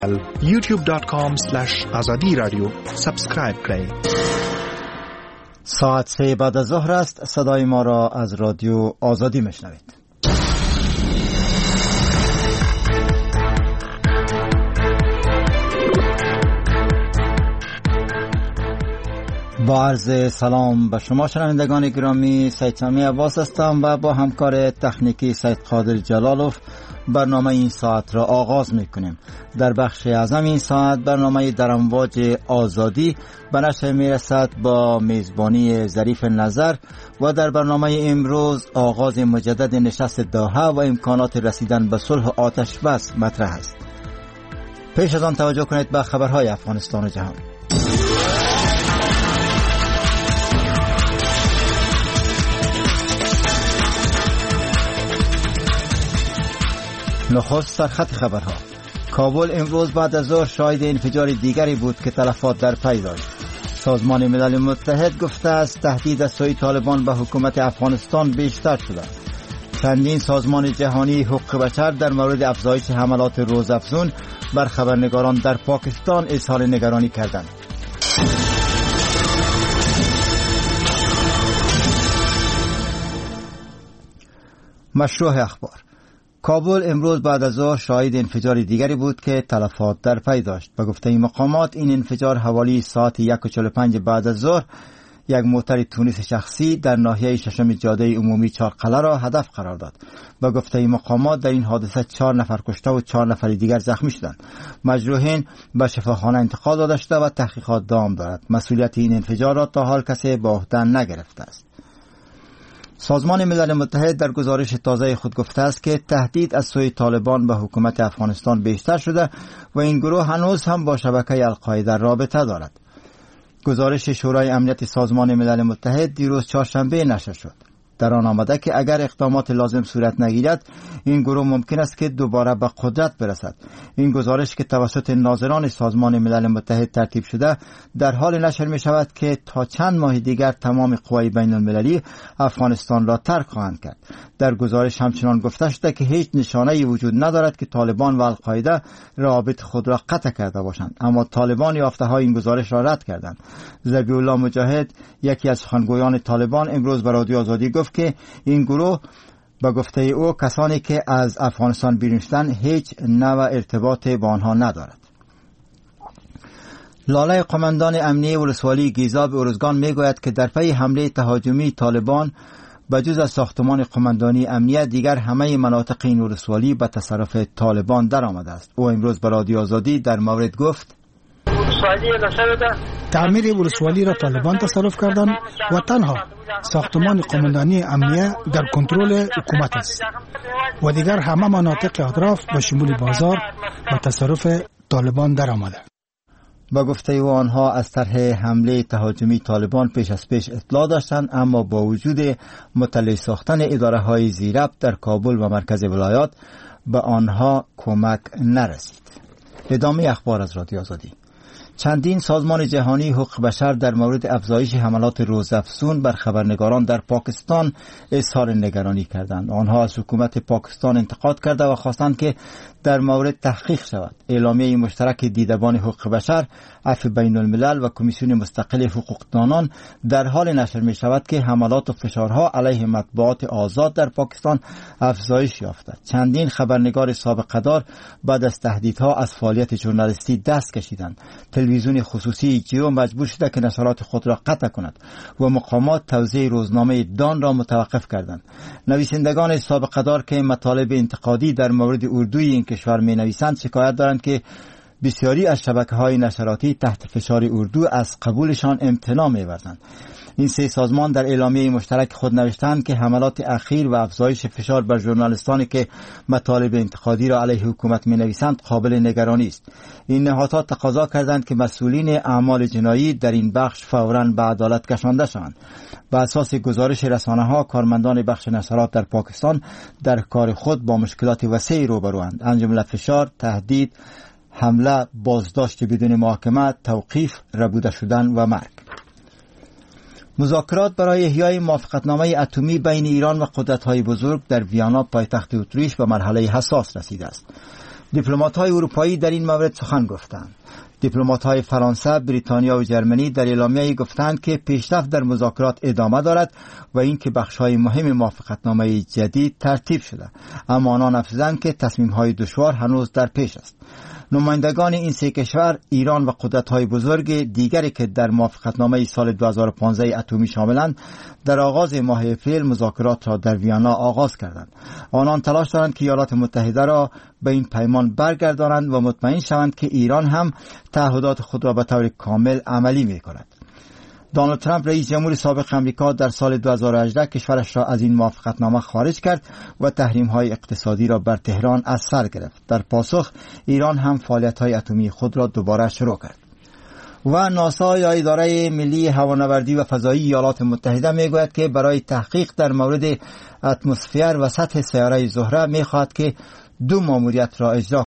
youtube.com/azadi radio سابسکرایب کړئ. ساعت 3 بعد از ظهر است. صدای ما را از رادیو آزادی میشنوید. با عرض سلام به شما شنوندگان گرامی، سید سامی عباس هستم و با همکار تکنیکی سید قادر جلالوف برنامه این ساعت را آغاز میکنیم. در بخش اعظم این ساعت برنامه در امواج آزادی به نشر میرسد با میزبانی ظریف نظر و در برنامه امروز آغاز مجدد نشست دوحه و امکانات رسیدن به صلح آتش بس مطرح است. پیش از آن توجه کنید به خبرهای افغانستان و جهان. نخست سرخط خبرها. کابل امروز بعد از ظهر شاهد انفجار دیگری بود که تلفات در پی داشت. سازمان ملل متحد گفته است تهدید از سوی طالبان به حکومت افغانستان بیشتر شده. چندین سازمان جهانی حقوق بشر در مورد افزایش حملات روزافزون بر خبرنگاران در پاکستان اظهار نگرانی کردند. مشروع اخبار. کابل امروز بعد از ظهر شاهد انفجار دیگری بود که تلفات در پی داشت. به گفته مقامات این انفجار حوالی ساعت 1:45 بعد از ظهر یک موتر تونیس شخصی در ناحیه ششم جاده عمومی چارقله را هدف قرار داد. به گفته مقامات در این حادثه 4 نفر کشته و 4 نفر دیگر زخمی شدند. مجروحین به شفاخانه انتقال داده شده و تحقیقات دوام دارد. مسئولیت این انفجار را تا حال کسی به عهده نگرفته است. سازمان ملل متحد در گزارش تازه خود گفته است که تهدید از سوی طالبان به حکومت افغانستان بیشتر شده و این گروه هنوز هم با شبکه القاعده رابطه دارد. گزارش شورای امنیت سازمان ملل متحد دیروز چهارشنبه نشر شد. در آن آمده که اگر اقدامات لازم صورت نگیرد این گروه ممکن است که دوباره به قدرت برسد. این گزارش که توسط ناظران سازمان ملل متحد ترتیب شده در حال نشر می شود که تا چند ماه دیگر تمام قوای بین المللی افغانستان را ترک خواهند کرد. در گزارش همچنان گفته شده که هیچ نشانه‌ای وجود ندارد که طالبان و القاعده روابط خود را قطع کرده باشند، اما طالبان یافته‌های این گزارش را رد کردند. ذبیح الله مجاهد یکی از سخنگویان طالبان امروز به رادیو آزادی گفت که این گروه با گفته او کسانی که از افغانستان بیرون شدند هیچ نوع ارتباط با آنها ندارد. لاله قماندان امنیه ولسوالی گیزا به ارزگان میگوید که در پی حمله تهاجمی طالبان بجز از ساختمان قماندانی امنیه دیگر همه مناطق این ولسوالی به تصرف طالبان در آمده است. او امروز به رادیو آزادی در مورد گفت تعمیر ولسوالی را طالبان تصرف کردند و تنها ساختمان قماندانی امنیه در کنترل حکومت است و دیگر همه مناطق اطراف به شمول بازار به تصرف طالبان در آمده. با گفته او آنها از طرح حمله تهاجمی طالبان پیش از پیش اطلاع داشتند، اما با وجود مطلع ساختن اداره‌های ذی‌ربط در کابل و مرکز ولایات به آنها کمک نرسید. ادامه اخبار از رادیو آزادی. چندین سازمان جهانی حقوق بشر در مورد افزایش حملات روزافزون بر خبرنگاران در پاکستان اظهار نگرانی کردند. آنها از حکومت پاکستان انتقاد کرده و خواستند که در مورد تحقیق شود. اعلامیه مشترک دیدبان حقوق بشر، عفو بین الملل و کمیسیون مستقل حقوقدانان در حال نشر می شود که حملات و فشارها علیه مطبوعات آزاد در پاکستان افزایش یافته. چندین خبرنگار سابقه‌دار بعد از تهدیدها از فعالیت ژورنالیستی دست کشیدند. تلویزیون خصوصی جیو مجبور شده که نشرات خود را قطع کند و مقامات توزیع روزنامه دان را متوقف کردند. نویسندگان سابقه‌دار که مطالب انتقادی در مورد اردوی این کشور می نویسند شکایت دارند که بسیاری از شبکه‌های نشراتی تحت فشار اردو از قبولشان امتناع می‌ورزند. این سه سازمان در اعلامیه مشترک خود نوشتند که حملات اخیر و افزایش فشار بر ژورنالیستانی که مطالب انتقادی را علیه حکومت می‌نویسند قابل نگرانی است. این نهادها تقاضا کردند که مسئولین اعمال جنایی در این بخش فوراً به عدالت کشانده شوند. بر اساس گزارش رسانه‌ها کارمندان بخش نشرات در پاکستان در کار خود با مشکلات وسیعی روبروند، از جمله فشار، تهدید، حمله، بازداشت بدون محاکمه، توقیف، ربوده شدن و مرگ. مذاکرات برای احیای موافقتنامه اتمی بین ایران و قدرت‌های بزرگ در ویانا پایتخت اتریش به مرحله حساس رسیده است. دیپلمات‌های اروپایی در این مورد سخن گفتند. دیپلمات‌های فرانسه، بریتانیا و جرمنی در اعلامیه‌ای گفتند که پیشرفت در مذاکرات ادامه دارد و اینکه بخش‌های مهم موافقتنامه جدید ترتیب شده، اما آنان افزودند که تصمیم‌های دشوار هنوز در پیش است. نمایندگان این سه کشور، ایران و قدرت‌های بزرگ دیگری که در موافقتنامه سال 2015 اتمی شاملند، در آغاز ماه اپریل مذاکرات را در ویانا آغاز کردند. آنان تلاش دارند که ایالات متحده را به این پیمان برگردانند و مطمئن شوند که ایران هم تعهدات خود را به طور کامل عملی می‌کند. دونالد ترامپ رئیس جمهور سابق امریکا در سال 2018 کشورش را از این موافقتنامه خارج کرد و تحریم‌های اقتصادی را بر تهران از سر گرفت. در پاسخ ایران هم فعالیت‌های اتمی خود را دوباره شروع کرد. و ناسا یا اداره ملی هوانوردی و فضایی ایالات متحده میگوید که برای تحقیق در مورد اتمسفر و سطح سیاره زهره میخواهد که 2 ماموریت را اجرا